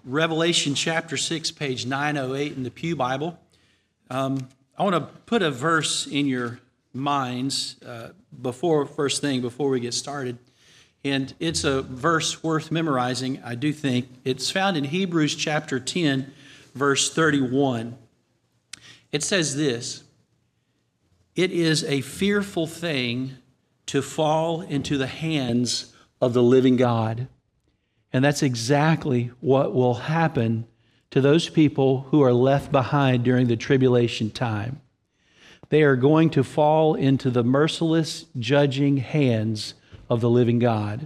Revelation chapter 6, page 908 in the Pew Bible. I want to put a verse in your minds before we get started. And it's a verse worth memorizing, I do think. It's found in Hebrews chapter 10, verse 31. It says this: "It is a fearful thing to fall into the hands of the living God." And that's exactly what will happen to those people who are left behind during the tribulation time. They are going to fall into the merciless, judging hands of the living God.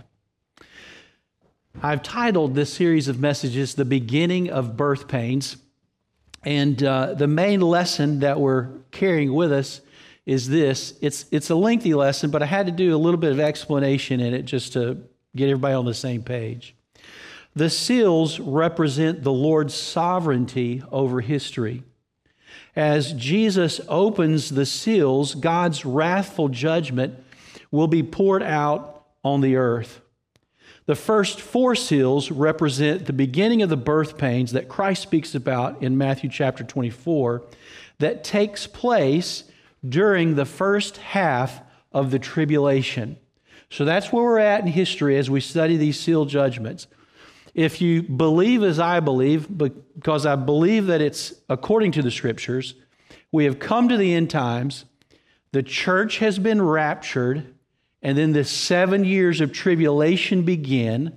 I've titled this series of messages, "The Beginning of Birth Pains." And the main lesson that we're carrying with us is this. It's a lengthy lesson, but I had to do a little bit of explanation in it just to get everybody on the same page. The seals represent the Lord's sovereignty over history. As Jesus opens the seals, God's wrathful judgment will be poured out on the earth. The first four seals represent the beginning of the birth pains that Christ speaks about in Matthew chapter 24 that takes place during the first half of the tribulation. So that's where we're at in history as we study these seal judgments. If you believe as I believe, because I believe that it's according to the Scriptures, we have come to the end times, the church has been raptured, and then the 7 years of tribulation begin.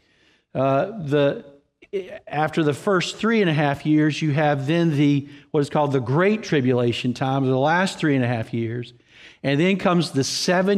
After the first 3.5 years, you have then what is called the Great Tribulation time, the last 3.5 years. And then comes the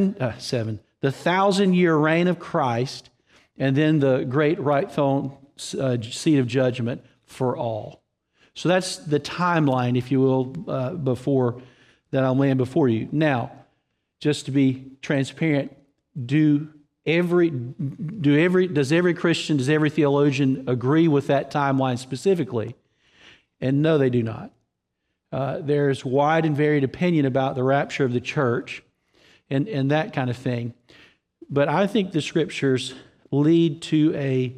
1,000-year reign of Christ, and then the great right throne seat of judgment for all. So that's the timeline, if you will, before that I'll land before you. Now, just to be transparent, does every Christian, does every theologian agree with that timeline specifically? And no, they do not. There's wide and varied opinion about the rapture of the church and that kind of thing. But I think the Scriptures lead to a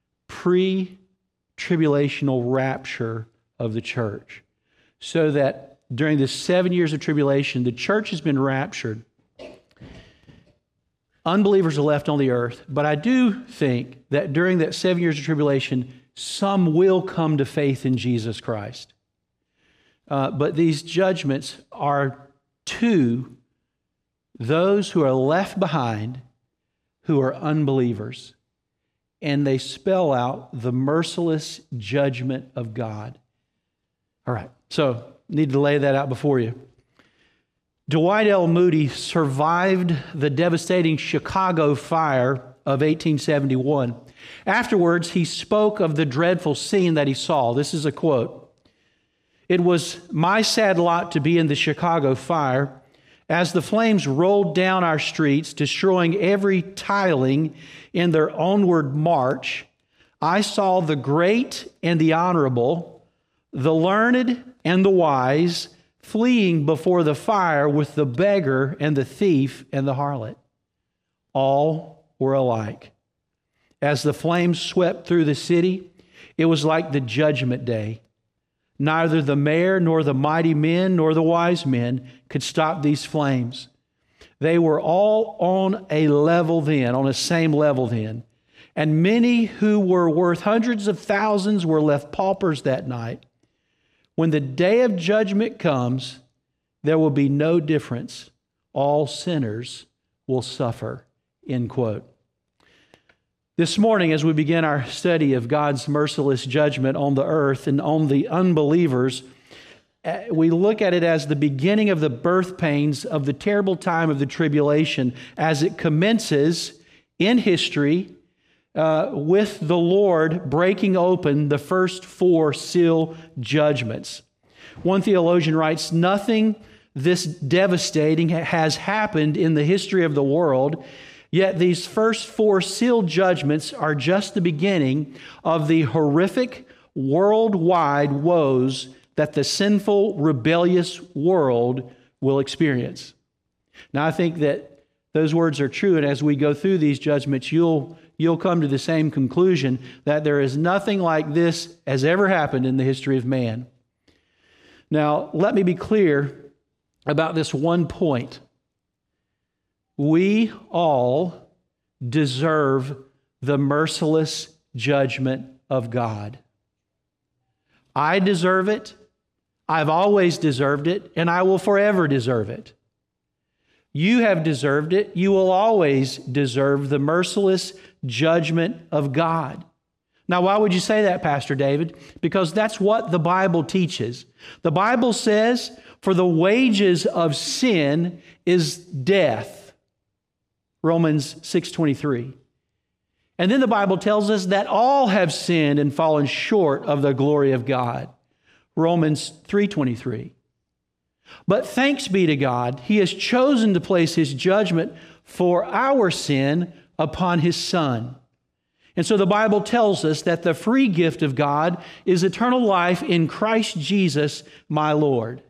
pre-tribulational rapture of the church, so that during the 7 years of tribulation, the church has been raptured. Unbelievers are left on the earth, but I do think that during that 7 years of tribulation, some will come to faith in Jesus Christ. But these judgments are to those who are left behind, who are unbelievers, and they spell out the merciless judgment of God. All right, so need to lay that out before you. Dwight L. Moody survived the devastating Chicago fire of 1871. Afterwards, he spoke of the dreadful scene that he saw. This is a quote: "It was my sad lot to be in the Chicago fire. As the flames rolled down our streets, destroying every tiling in their onward march, I saw the great and the honorable, the learned and the wise, fleeing before the fire with the beggar and the thief and the harlot. All were alike. As the flames swept through the city, it was like the judgment day. Neither the mayor nor the mighty men nor the wise men could stop these flames. They were all on a same level then. And many who were worth hundreds of thousands were left paupers that night. When the day of judgment comes, there will be no difference. All sinners will suffer." End quote. This morning, as we begin our study of God's merciless judgment on the earth and on the unbelievers, we look at it as the beginning of the birth pains of the terrible time of the tribulation as it commences in history with the Lord breaking open the first four seal judgments. One theologian writes, "Nothing this devastating has happened in the history of the world, yet these first four seal judgments are just the beginning of the horrific worldwide woes that the sinful, rebellious world will experience." Now, I think that those words are true, and as we go through these judgments, you'll you'll come to the same conclusion that there is nothing like this has ever happened in the history of man. Now, let me be clear about this one point. We all deserve the merciless judgment of God. I deserve it. I've always deserved it, and I will forever deserve it. You have deserved it. You will always deserve the merciless judgment of God. Now, why would you say that, Pastor David? Because that's what the Bible teaches. The Bible says, for the wages of sin is death. Romans 6:23. And then the Bible tells us that all have sinned and fallen short of the glory of God. Romans 3:23. But thanks be to God, He has chosen to place His judgment for our sin upon His Son. And so the Bible tells us that the free gift of God is eternal life in Christ Jesus, my Lord.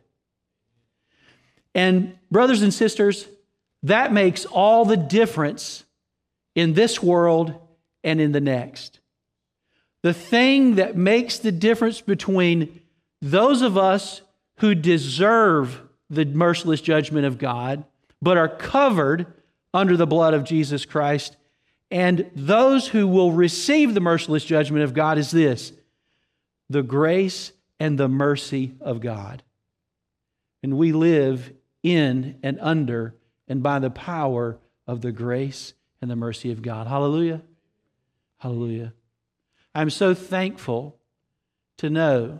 And brothers and sisters, that makes all the difference in this world and in the next. The thing that makes the difference between those of us who deserve the merciless judgment of God, but are covered under the blood of Jesus Christ, and those who will receive the merciless judgment of God is this: the grace and the mercy of God. And we live in and under and by the power of the grace and the mercy of God. Hallelujah. Hallelujah. I'm so thankful to know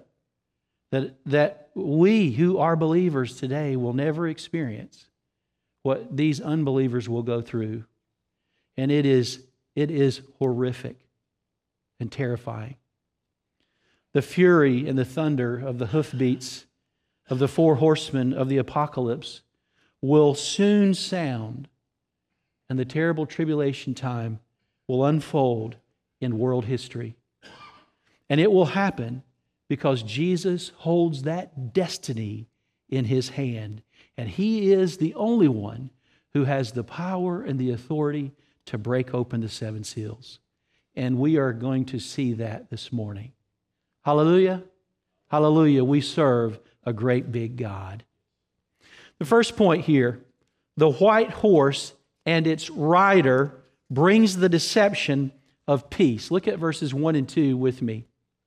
that we who are believers today will never experience what these unbelievers will go through. And it is horrific and terrifying. The fury and the thunder of the hoofbeats of the four horsemen of the apocalypse will soon sound, and the terrible tribulation time will unfold in world history. And it will happen because Jesus holds that destiny in His hand, and He is the only one who has the power and the authority to break open the seven seals. And we are going to see that this morning. Hallelujah. Hallelujah. We serve a great big God. The first point here, the white horse and its rider brings the deception of peace. Look at verses 1 and 2 with me.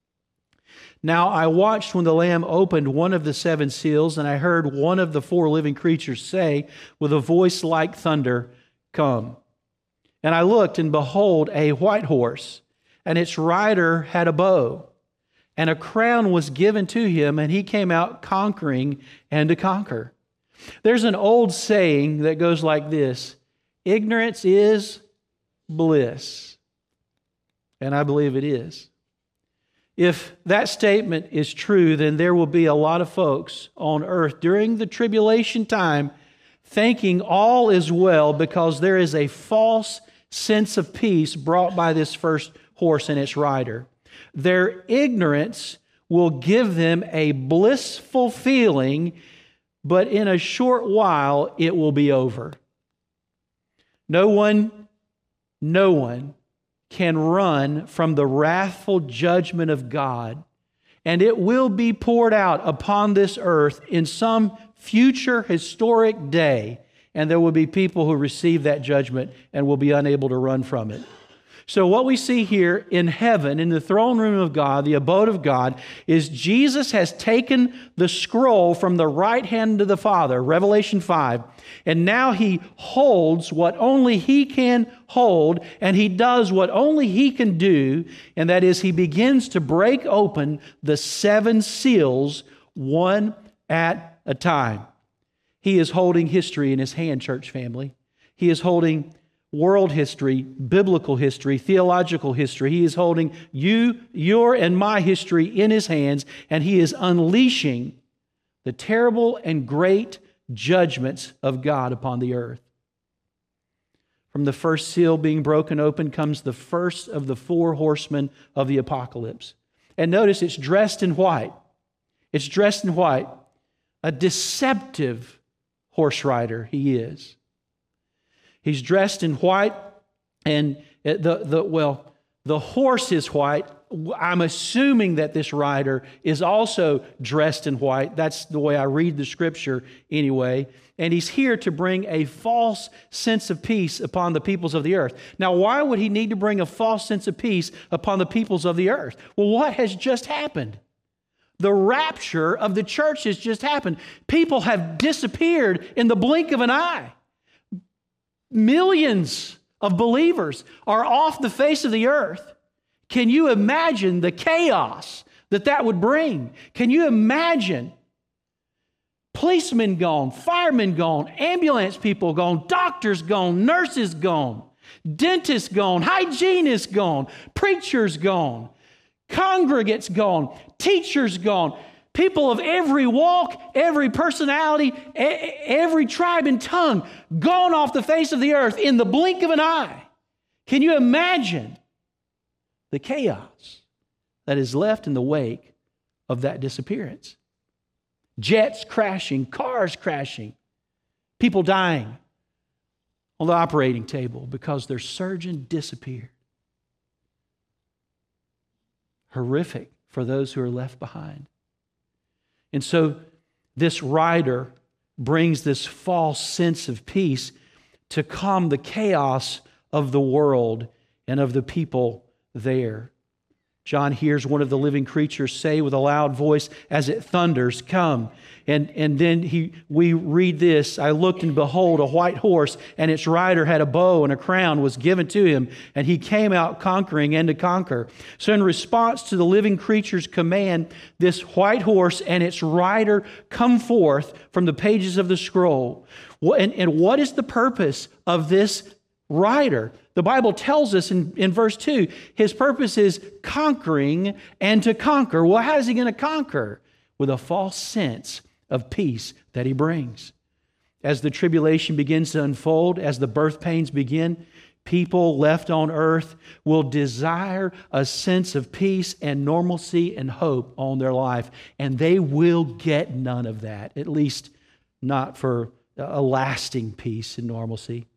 Now I watched when the Lamb opened one of the seven seals, and I heard one of the four living creatures say with a voice like thunder, "Come." And I looked, and behold, a white horse, and its rider had a bow, and a crown was given to him, and he came out conquering and to conquer. There's an old saying that goes like this: ignorance is bliss. And I believe it is. If that statement is true, then there will be a lot of folks on earth during the tribulation time thinking all is well because there is a false sense of peace brought by this first horse and its rider. Their ignorance will give them a blissful feeling, but in a short while it will be over. No one can run from the wrathful judgment of God, and it will be poured out upon this earth in some future historic day, and there will be people who receive that judgment and will be unable to run from it. So what we see here in heaven, in the throne room of God, the abode of God, is Jesus has taken the scroll from the right hand of the Father, Revelation 5, and now He holds what only He can hold, and He does what only He can do, and that is He begins to break open the seven seals one at a time. He is holding history in His hand, church family. He is holding world history, biblical history, theological history. He is holding your and my history in His hands, and He is unleashing the terrible and great judgments of God upon the earth. From the first seal being broken open comes the first of the four horsemen of the apocalypse. And notice it's dressed in white. It's dressed in white. A deceptive horse rider he is. He's dressed in white, and The horse is white. I'm assuming that this rider is also dressed in white. That's the way I read the scripture anyway. And he's here to bring a false sense of peace upon the peoples of the earth. Now, why would he need to bring a false sense of peace upon the peoples of the earth? Well, what has just happened? The rapture of the church has just happened. People have disappeared in the blink of an eye. Millions of believers are off the face of the earth. Can you imagine the chaos that would bring? Can you imagine policemen gone, firemen gone, ambulance people gone, doctors gone, nurses gone, dentists gone, hygienists gone, preachers gone, congregates gone, teachers gone, people of every walk, every personality, every tribe and tongue gone off the face of the earth in the blink of an eye? Can you imagine the chaos that is left in the wake of that disappearance? Jets crashing, cars crashing, people dying on the operating table because their surgeon disappeared. Horrific for those who are left behind. And so this rider brings this false sense of peace to calm the chaos of the world and of the people there. John hears one of the living creatures say with a loud voice as it thunders, "Come." And then we read this, "I looked and behold a white horse, and its rider had a bow, and a crown was given to him, and he came out conquering and to conquer." So in response to the living creature's command, this white horse and its rider come forth from the pages of the scroll. And what is the purpose of this rider? The Bible tells us in verse 2, his purpose is conquering and to conquer. Well, how is he going to conquer? With a false sense of peace that he brings. As the tribulation begins to unfold, as the birth pains begin, people left on earth will desire a sense of peace and normalcy and hope on their life. And they will get none of that, at least not for a lasting peace and normalcy.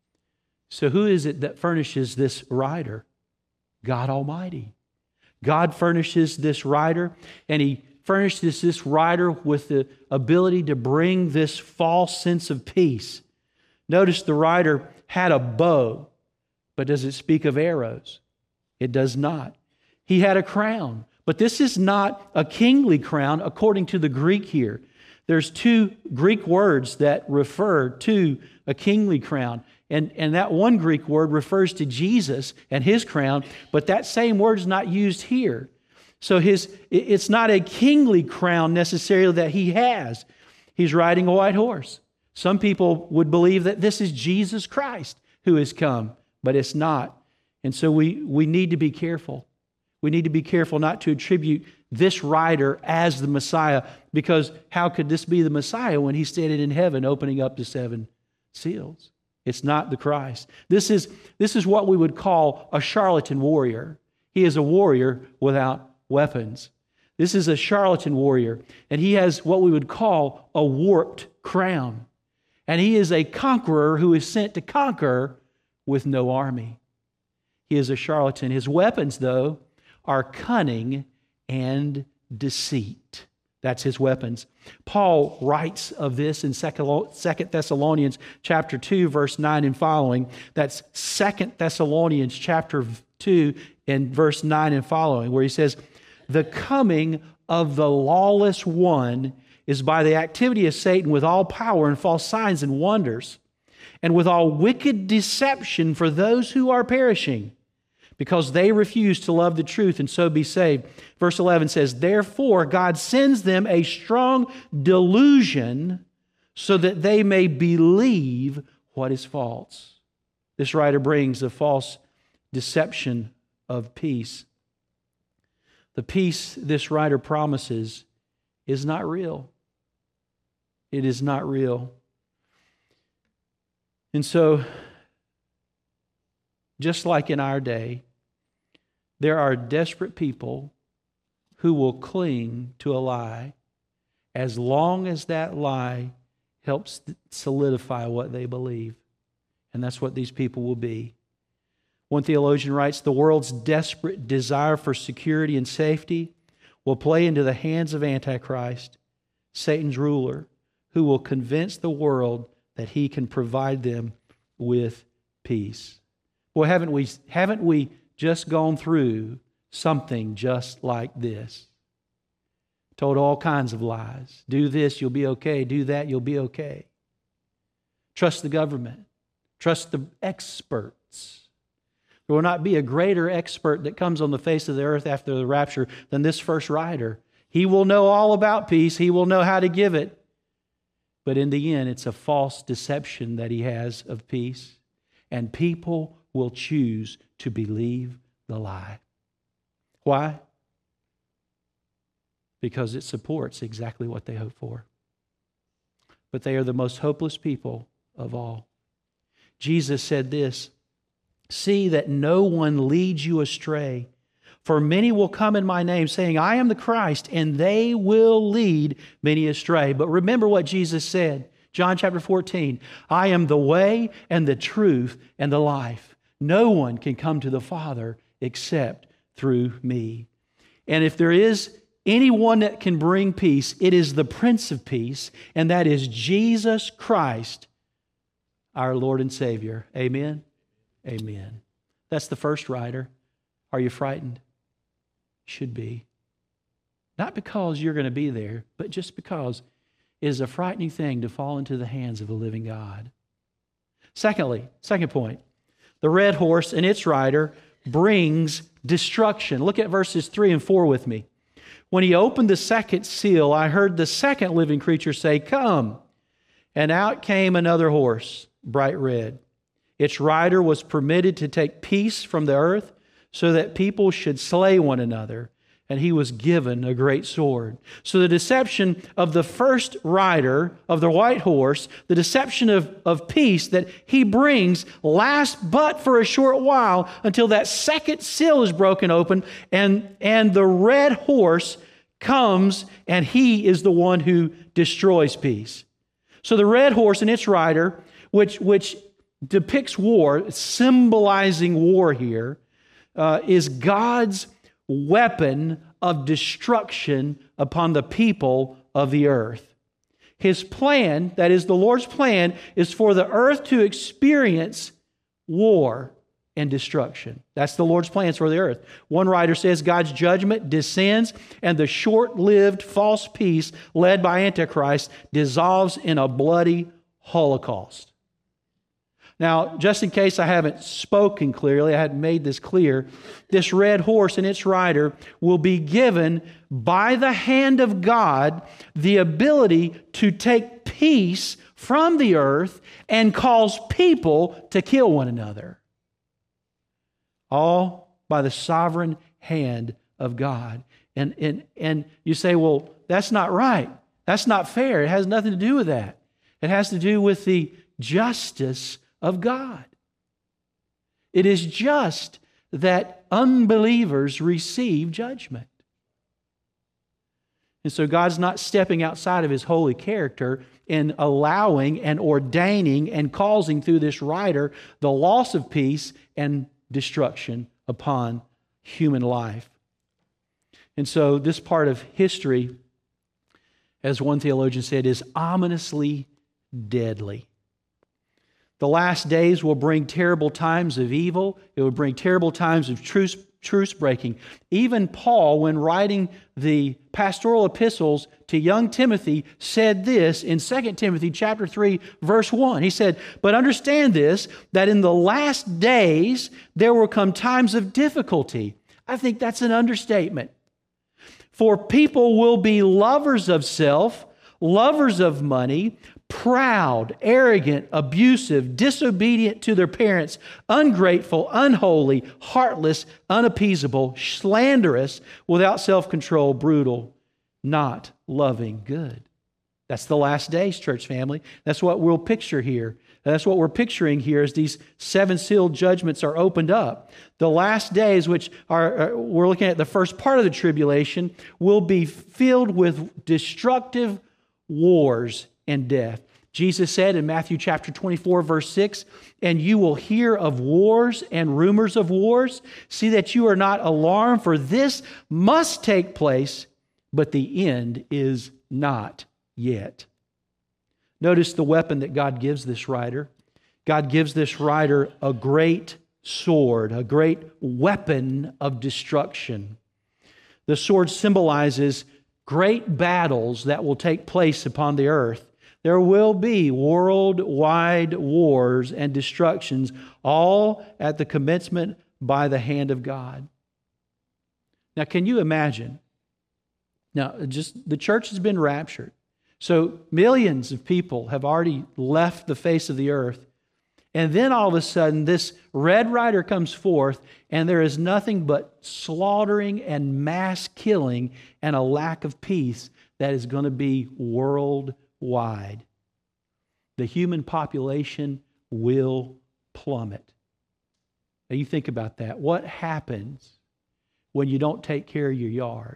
So who is it that furnishes this rider? God Almighty. God furnishes this rider, and He furnishes this rider with the ability to bring this false sense of peace. Notice the rider had a bow, but does it speak of arrows? It does not. He had a crown, but this is not a kingly crown according to the Greek here. There's two Greek words that refer to a kingly crown. And that one Greek word refers to Jesus and His crown, but that same word is not used here. So it's not a kingly crown necessarily that He has. He's riding a white horse. Some people would believe that this is Jesus Christ who has come, but it's not. And so we need to be careful. We need to be careful not to attribute this rider as the Messiah, because how could this be the Messiah when He's standing in heaven opening up the 7 seals? It's not the Christ. This is what we would call a charlatan warrior. He is a warrior without weapons. This is a charlatan warrior, and he has what we would call a warped crown. And he is a conqueror who is sent to conquer with no army. He is a charlatan. His weapons, though, are cunning and deceit. That's his weapons. Paul writes of this in 2 Thessalonians chapter 2, verse 9 and following. That's 2 Thessalonians chapter 2 and verse 9 and following, where he says, "The coming of the lawless one is by the activity of Satan with all power and false signs and wonders, and with all wicked deception for those who are perishing, because they refuse to love the truth and so be saved." Verse 11 says, "Therefore God sends them a strong delusion so that they may believe what is false." This writer brings a false deception of peace. The peace this writer promises is not real. It is not real. And so, just like in our day, there are desperate people who will cling to a lie as long as that lie helps solidify what they believe. And that's what these people will be. One theologian writes, the world's desperate desire for security and safety will play into the hands of Antichrist, Satan's ruler, who will convince the world that he can provide them with peace. Boy, haven't we just gone through something just like this? Told all kinds of lies. Do this, you'll be okay. Do that, you'll be okay. Trust the government. Trust the experts. There will not be a greater expert that comes on the face of the earth after the rapture than this first rider. He will know all about peace. He will know how to give it. But in the end, it's a false deception that he has of peace. And people will choose to believe the lie. Why? Because it supports exactly what they hope for. But they are the most hopeless people of all. Jesus said this, see that no one leads you astray. For many will come in my name, saying, I am the Christ, and they will lead many astray. But remember what Jesus said, John chapter 14, I am the way and the truth and the life. No one can come to the Father except through me. And if there is anyone that can bring peace, it is the Prince of Peace, and that is Jesus Christ, our Lord and Savior. Amen? Amen. That's the first rider. Are you frightened? Should be. Not because you're going to be there, but just because it is a frightening thing to fall into the hands of a living God. Secondly, second point, the red horse and its rider brings destruction. Look at verses 3 and 4 with me. When he opened the second seal, I heard the second living creature say, come. And out came another horse, bright red. Its rider was permitted to take peace from the earth so that people should slay one another. And he was given a great sword. So the deception of the first rider of the white horse, the deception of peace that he brings lasts but for a short while until that second seal is broken open and the red horse comes and he is the one who destroys peace. So the red horse and its rider, which depicts war, symbolizing war here, is God's weapon of destruction upon the people of the earth. His plan, that is the Lord's plan, is for the earth to experience war and destruction. That's the Lord's plans for the earth. One writer says God's judgment descends and the short-lived false peace led by Antichrist dissolves in a bloody holocaust. Now, just in case I haven't spoken clearly, I hadn't made this clear, this red horse and its rider will be given by the hand of God the ability to take peace from the earth and cause people to kill one another. All by the sovereign hand of God. And you say, well, that's not right. That's not fair. It has nothing to do with that. It has to do with the justice of God. It is just that unbelievers receive judgment. And so God's not stepping outside of His holy character in allowing and ordaining and causing through this rider the loss of peace and destruction upon human life. And so this part of history, as one theologian said, is ominously deadly. The last days will bring terrible times of evil. It will bring terrible times of truce breaking. Even Paul, when writing the pastoral epistles to young Timothy, said this in 2 Timothy chapter 3, verse 1. He said, but understand this, that in the last days there will come times of difficulty. I think that's an understatement. For people will be lovers of self, lovers of money, proud, arrogant, abusive, disobedient to their parents, ungrateful, unholy, heartless, unappeasable, slanderous, without self-control, brutal, not loving good. That's the last days, church family. That's what we'll picture here. That's what we're picturing here as these seven sealed judgments are opened up. The last days, which we're looking at the first part of the tribulation, will be filled with destructive wars and death. Jesus said in Matthew chapter 24, verse 6, "And you will hear of wars and rumors of wars. See that you are not alarmed, for this must take place, but the end is not yet." Notice the weapon that God gives this writer. God gives this writer a great sword, a great weapon of destruction. The sword symbolizes great battles that will take place upon the earth. There will be worldwide wars and destructions, all at the commencement by the hand of God. Now, can you imagine? Now, just the church has been raptured. So millions of people have already left the face of the earth. And then all of a sudden, this red rider comes forth, and there is nothing but slaughtering and mass killing and a lack of peace that is going to be worldwide. The human population will plummet. Now you think about that. What happens when you don't take care of your yard?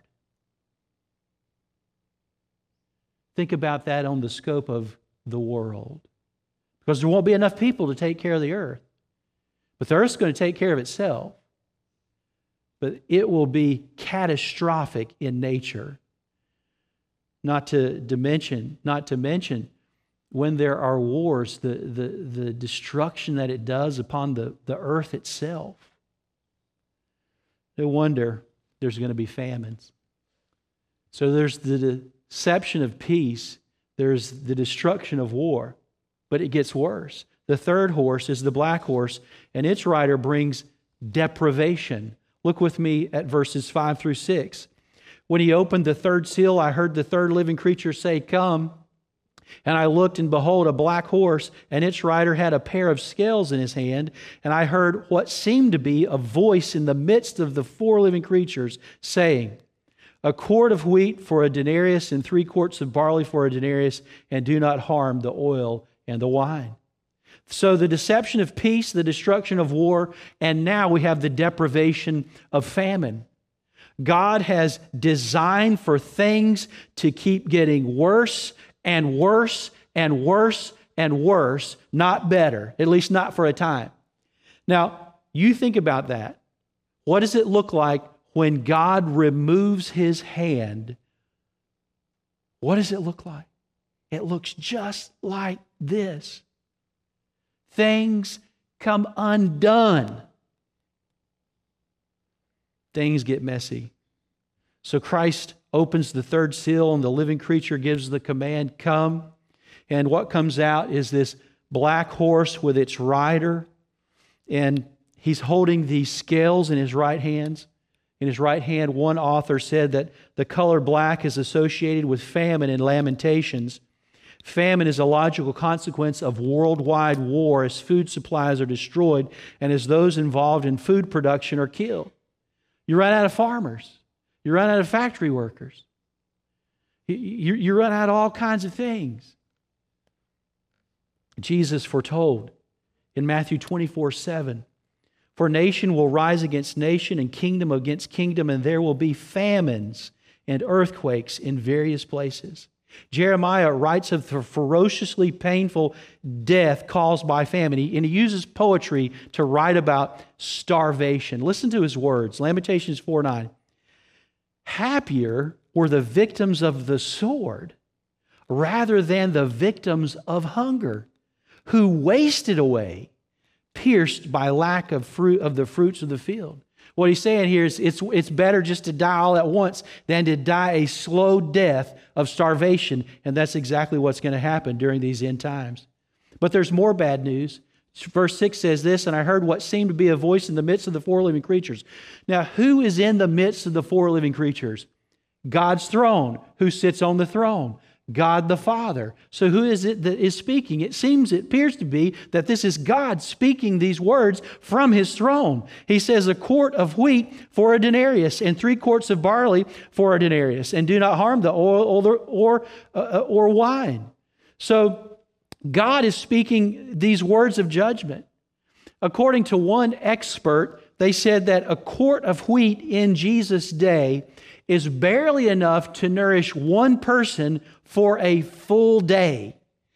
Think about that on the scope of the world. Because there won't be enough people to take care of the earth. But the earth's going to take care of itself. But it will be catastrophic in nature. Not to mention, when there are wars, the destruction that it does upon the earth itself. No wonder there's going to be famines. So there's the deception of peace. There's the destruction of war. But it gets worse. The third horse is the black horse, and its rider brings deprivation. Look with me at verses 5 through 6. "When he opened the third seal, I heard the third living creature say, 'Come.' And I looked, and behold, a black horse, and its rider had a pair of scales in his hand. And I heard what seemed to be a voice in the midst of the four living creatures, saying, 'A quart of wheat for a denarius, and 3 quarts of barley for a denarius, and do not harm the oil and the wine.'" So the deception of peace, the destruction of war, and now we have the deprivation of famine. God has designed for things to keep getting worse and worse and worse and worse, not better, at least not for a time. Now, you think about that. What does it look like when God removes His hand? What does it look like? It looks just like this. Things come undone. Things get messy. So Christ opens the third seal, and the living creature gives the command, "Come." And what comes out is this black horse with its rider, and he's holding these scales in his right hands. In his right hand, one author said that the color black is associated with famine in Lamentations. Famine is a logical consequence of worldwide war as food supplies are destroyed and as those involved in food production are killed. You run out of farmers. You run out of factory workers. You run out of all kinds of things. Jesus foretold in Matthew 24:7, "For nation will rise against nation and kingdom against kingdom, and there will be famines and earthquakes in various places." Jeremiah writes of the ferociously painful death caused by famine, and he uses poetry to write about starvation. Listen to his words, Lamentations 4:9. "Happier were the victims of the sword rather than the victims of hunger, who wasted away, pierced by lack of fruit of the fruits of the field." What he's saying here is it's better just to die all at once than to die a slow death of starvation. And that's exactly what's going to happen during these end times. But there's more bad news. Verse 6 says this, "And I heard what seemed to be a voice in the midst of the four living creatures." Now, who is in the midst of the four living creatures? God's throne. Who sits on the throne? God the Father. So who is it that is speaking? It appears to be that this is God speaking these words from His throne. He says, "A quart of wheat for a denarius, and 3 quarts of barley for a denarius, and do not harm the oil or wine." So God is speaking these words of judgment. According to one expert, they said that a quart of wheat in Jesus' day is barely enough to nourish one person for a full day.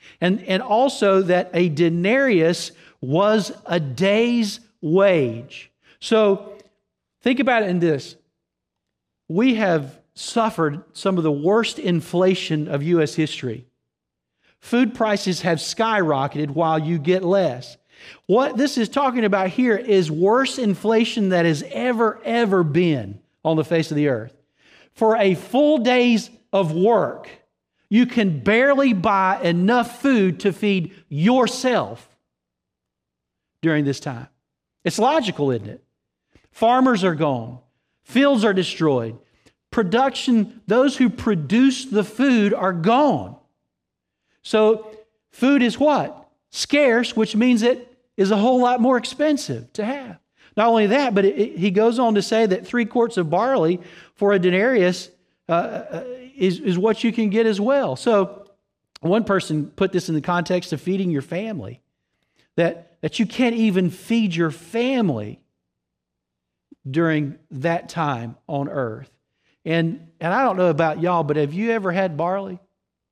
And also that a denarius was a day's wage. So think about it in this. We have suffered some of the worst inflation of U.S. history. Food prices have skyrocketed while you get less. What this is talking about here is worse inflation that has ever been on the face of the earth. For a full day's of work, you can barely buy enough food to feed yourself during this time. It's logical, isn't it? Farmers are gone. Fields are destroyed. Production, those who produce the food are gone. So food is what? Scarce, which means it is a whole lot more expensive to have. Not only that, but he goes on to say that 3 quarts of barley for a denarius is what you can get as well. So one person put this in the context of feeding your family, that you can't even feed your family during that time on earth. And I don't know about y'all, but have you ever had barley?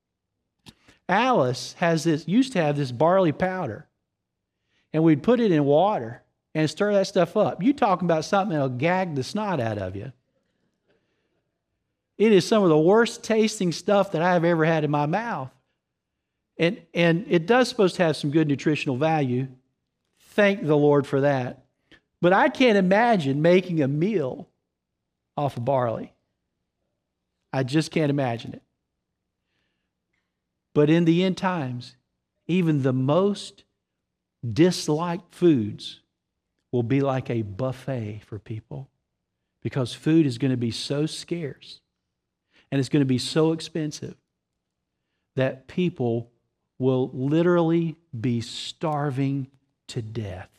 Alice used to have this barley powder, and we'd put it in water and stir that stuff up. You talking about something that'll gag the snot out of you. It is some of the worst tasting stuff that I've ever had in my mouth. And it does supposed to have some good nutritional value. Thank the Lord for that. But I can't imagine making a meal off of barley. I just can't imagine it. But in the end times, even the most disliked foods will be like a buffet for people, because food is going to be so scarce and it's going to be so expensive that people will literally be starving to death.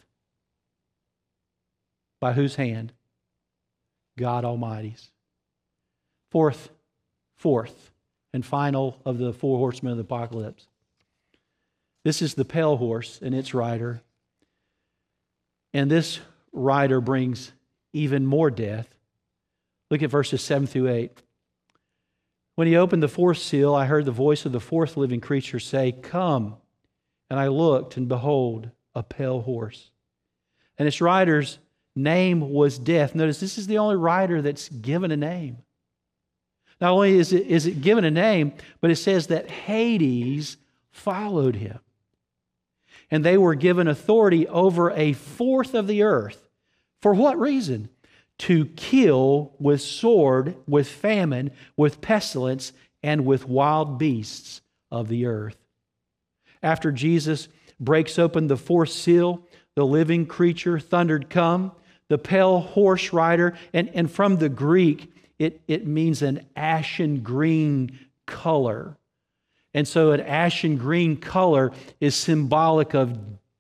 By whose hand? God Almighty's. Fourth and final of the 4 horsemen of the apocalypse. This is the pale horse and its rider. And this rider brings even more death. Look at verses 7 through 8. When he opened the 4th seal, I heard the voice of the 4th living creature say, "Come." And I looked, and behold, a pale horse. And its rider's name was Death. Notice, this is the only rider that's given a name. Not only is it given a name, but it says that Hades followed him. And they were given authority over 1/4 of the earth. For what reason? To kill with sword, with famine, with pestilence, and with wild beasts of the earth. After Jesus breaks open the 4th seal, the living creature thundered, "Come." The pale horse rider, and from the Greek, it means an ashen green color. And so an ashen green color is symbolic of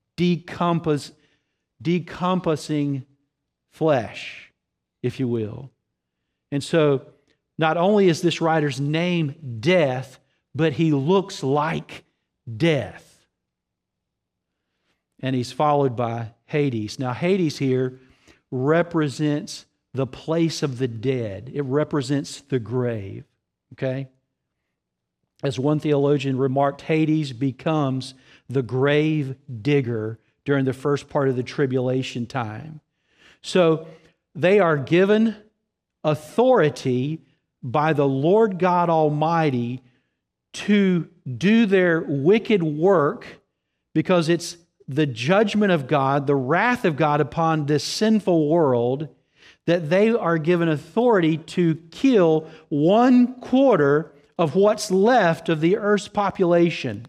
decomposing flesh, if you will. And so not only is this rider's name Death, but he looks like death. And he's followed by Hades. Now Hades here represents the place of the dead. It represents the grave, okay? As one theologian remarked, Hades becomes the grave digger during the first part of the tribulation time. So they are given authority by the Lord God Almighty to do their wicked work, because it's the judgment of God, the wrath of God upon this sinful world, that they are given authority to kill 1/4 of what's left of the earth's population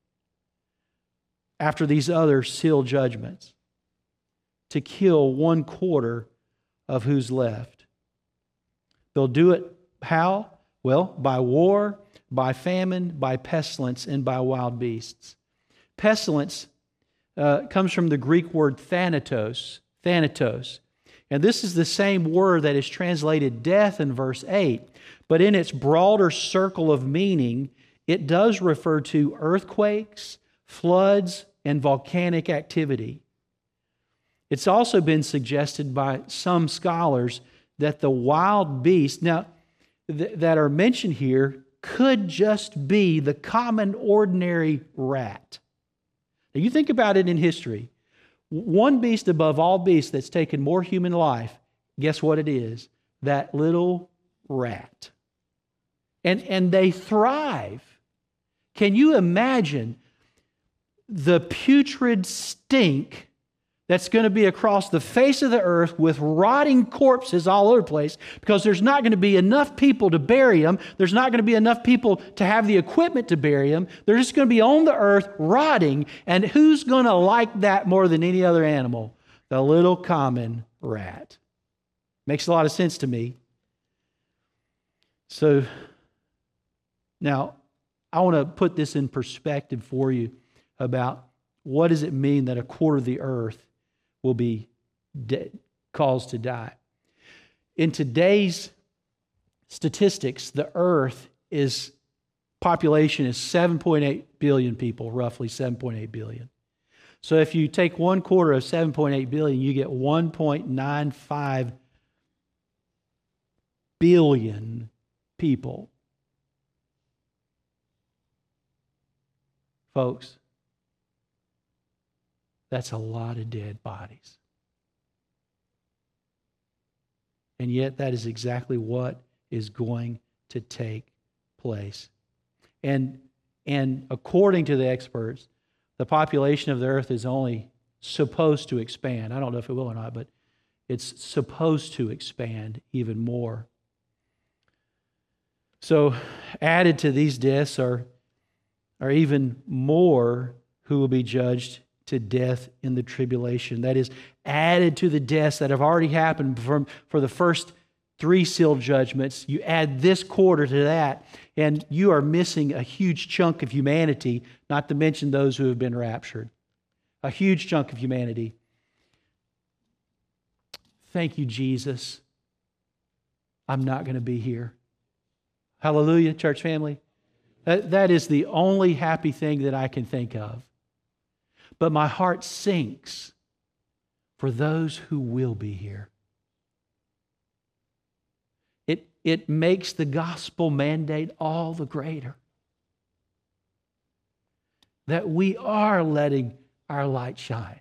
after these other seal judgments. To kill 1/4 of who's left. They'll do it how? Well, by war, by famine, by pestilence, and by wild beasts. Pestilence comes from the Greek word thanatos. And this is the same word that is translated death in verse 8. But in its broader circle of meaning, it does refer to earthquakes, floods, and volcanic activity. It's also been suggested by some scholars that the wild beasts that are mentioned here could just be the common, ordinary rat. Now, you think about it in history. One beast above all beasts that's taken more human life, guess what it is? That little rat. And they thrive. Can you imagine the putrid stink that's going to be across the face of the earth with rotting corpses all over the place, because there's not going to be enough people to bury them. There's not going to be enough people to have the equipment to bury them. They're just going to be on the earth rotting. And who's going to like that more than any other animal? The little common rat. Makes a lot of sense to me. So now I want to put this in perspective for you about what does it mean that a quarter of the earth will be caused to die. In today's statistics, the earth population is 7.8 billion people, roughly 7.8 billion. So if you take 1/4 of 7.8 billion, you get 1.95 billion people. Folks, that's a lot of dead bodies. And yet that is exactly what is going to take place. And according to the experts, the population of the earth is only supposed to expand. I don't know if it will or not, but it's supposed to expand even more. So added to these deaths are even more who will be judged to death in the tribulation. That is, added to the deaths that have already happened for the first 3 seal judgments. You add this quarter to that, and you are missing a huge chunk of humanity, not to mention those who have been raptured. A huge chunk of humanity. Thank you, Jesus. I'm not going to be here. Hallelujah, church family. That is the only happy thing that I can think of. But my heart sinks for those who will be here. It makes the gospel mandate all the greater that we are letting our light shine.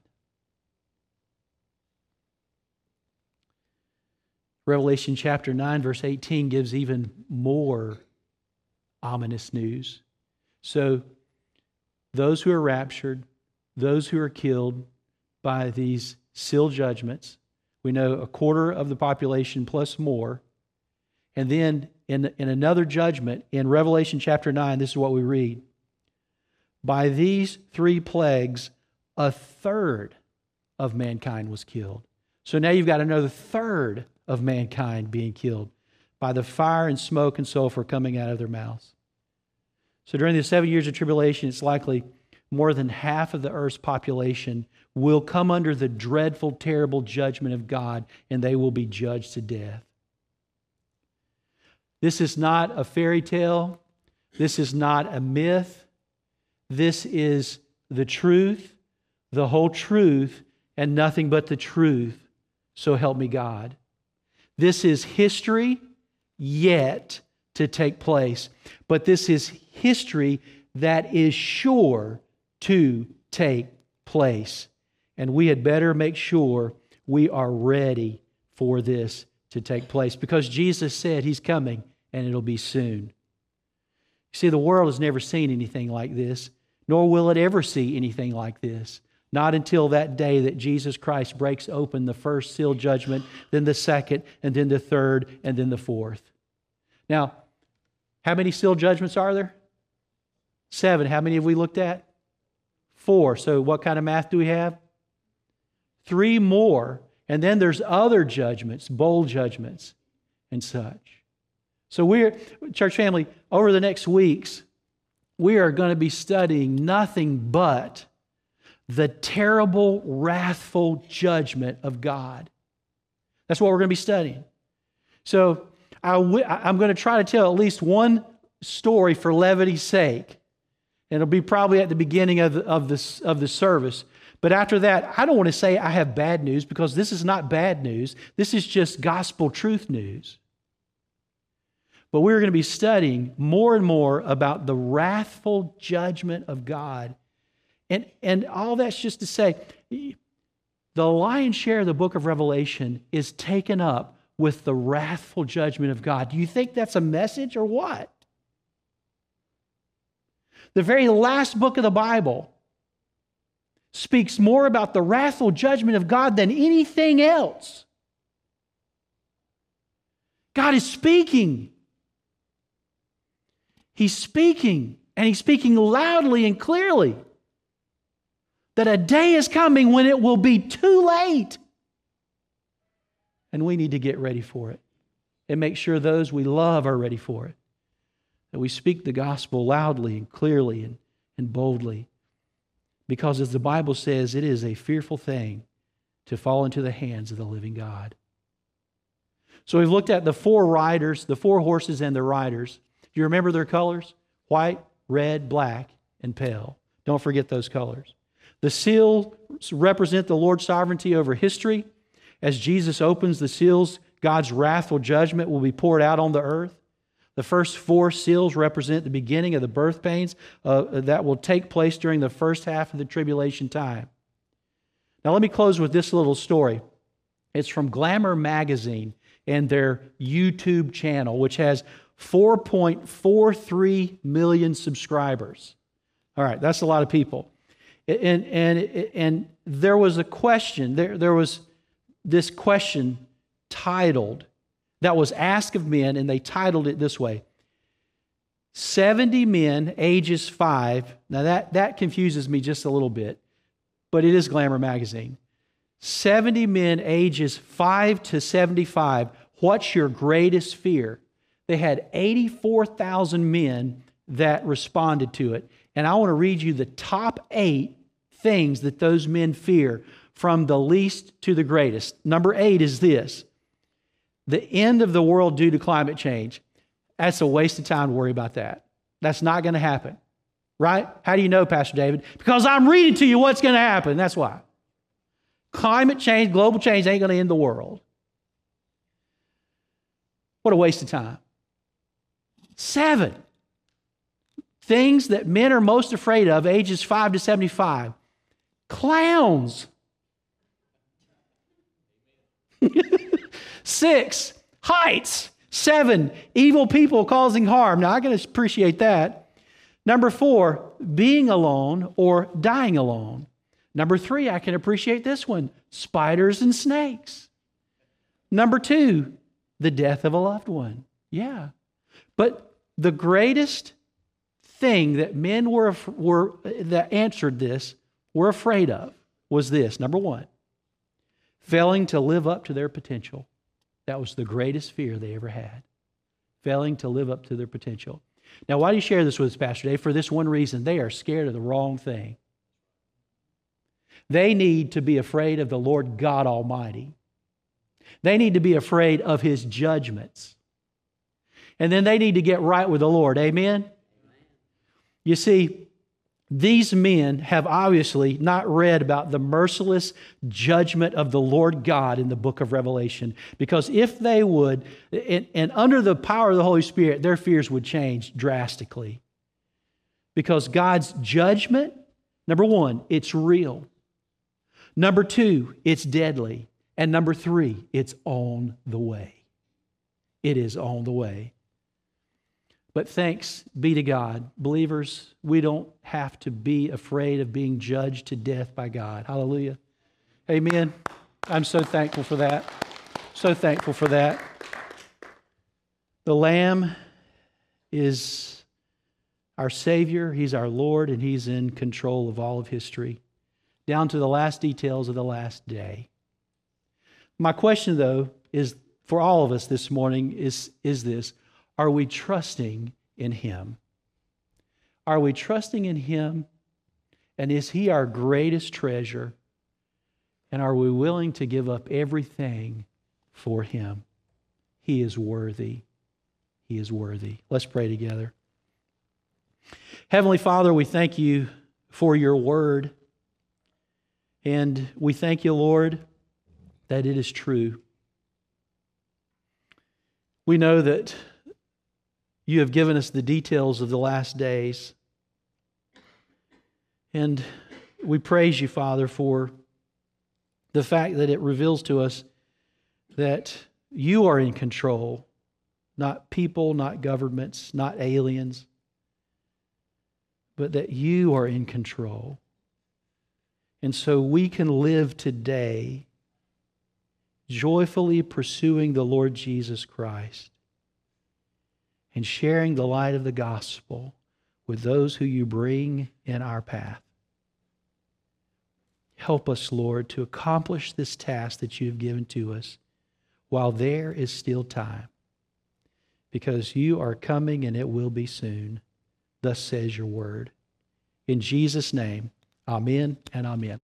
Revelation chapter 9, verse 18 gives even more ominous news. So, those who are raptured, those who are killed by these seal judgments, we know a quarter of the population plus more. And then in another judgment, in Revelation chapter 9, this is what we read. By these 3 plagues, a third of mankind was killed. So now you've got another third of mankind being killed by the fire and smoke and sulfur coming out of their mouths. So during the 7 years of tribulation, it's likely more than half of the earth's population will come under the dreadful, terrible judgment of God, and they will be judged to death. This is not a fairy tale. This is not a myth. This is the truth, the whole truth, and nothing but the truth. So help me God. This is history yet to take place. But this is history that is sure to take place. And we had better make sure we are ready for this to take place, because Jesus said He's coming and it'll be soon. You see, the world has never seen anything like this, nor will it ever see anything like this. Not until that day that Jesus Christ breaks open the first seal judgment, then the second, and then the third, and then the fourth. Now, how many seal judgments are there? 7. How many have we looked at? 4. So what kind of math do we have? 3 more. And then there's other judgments, bowl judgments and such. So church family, over the next weeks, we are going to be studying nothing but the terrible, wrathful judgment of God. That's what we're going to be studying. So I'm going to try to tell at least one story for levity's sake. And it'll be probably at the beginning of the service. But after that, I don't want to say I have bad news, because this is not bad news. This is just gospel truth news. But we're going to be studying more and more about the wrathful judgment of God. And all that's just to say, the lion's share of the book of Revelation is taken up with the wrathful judgment of God. Do you think that's a message or what? The very last book of the Bible speaks more about the wrathful judgment of God than anything else. God is speaking. He's speaking, and He's speaking loudly and clearly that a day is coming when it will be too late. And we need to get ready for it and make sure those we love are ready for it. That we speak the gospel loudly and clearly and boldly. Because as the Bible says, it is a fearful thing to fall into the hands of the living God. So we've looked at the four riders, the four horses and their riders. Do you remember their colors? White, red, black, and pale. Don't forget those colors. The seals represent the Lord's sovereignty over history. As Jesus opens the seals, God's wrathful judgment will be poured out on the earth. The first four seals represent the beginning of the birth pains that will take place during the first half of the tribulation time. Now let me close with this little story. It's from Glamour Magazine and their YouTube channel, which has 4.43 million subscribers. All right, that's a lot of people. And there was a question, there was this question titled, that was asked of men, and they titled it this way: 70 men, ages 5. Now that confuses me just a little bit, but it is Glamour Magazine. 70 men, ages 5 to 75. What's your greatest fear? They had 84,000 men that responded to it. And I want to read you the top 8 things that those men fear, from the least to the greatest. Number 8 is this: the end of the world due to climate change. That's a waste of time to worry about that. That's not going to happen. Right? How do you know, Pastor David? Because I'm reading to you what's going to happen. That's why. Climate change, global change ain't going to end the world. What a waste of time. 7 things that men are most afraid of, ages 5 to 75. Clowns. 6, heights. 7, evil people causing harm. Now, I can appreciate that. Number 4, being alone or dying alone. Number 3, I can appreciate this one: spiders and snakes. Number 2, the death of a loved one. Yeah. But the greatest thing that men that answered this were afraid of was this. Number 1, failing to live up to their potential. That was the greatest fear they ever had. Failing to live up to their potential. Now, why do you share this with us, Pastor Dave? For this one reason: they are scared of the wrong thing. They need to be afraid of the Lord God Almighty. They need to be afraid of His judgments. And then they need to get right with the Lord. Amen? You see, these men have obviously not read about the merciless judgment of the Lord God in the book of Revelation. Because if they would, and under the power of the Holy Spirit, their fears would change drastically. Because God's judgment, number 1, it's real. Number 2, it's deadly. And number 3, it's on the way. It is on the way. But thanks be to God, believers, we don't have to be afraid of being judged to death by God. Hallelujah. Amen. I'm so thankful for that. So thankful for that. The Lamb is our Savior. He's our Lord, and He's in control of all of history, down to the last details of the last day. My question, though, is for all of us this morning is this: are we trusting in Him? Are we trusting in Him? And is He our greatest treasure? And are we willing to give up everything for Him? He is worthy. He is worthy. Let's pray together. Heavenly Father, we thank You for Your word. And we thank You, Lord, that it is true. We know that You have given us the details of the last days. And we praise you, Father, for the fact that it reveals to us that you are in control, not people, not governments, not aliens, but that you are in control. And so we can live today joyfully pursuing the Lord Jesus Christ and sharing the light of the gospel with those who you bring in our path. Help us, Lord, to accomplish this task that you have given to us while there is still time, because you are coming and it will be soon. Thus says your word. In Jesus' name, amen and amen.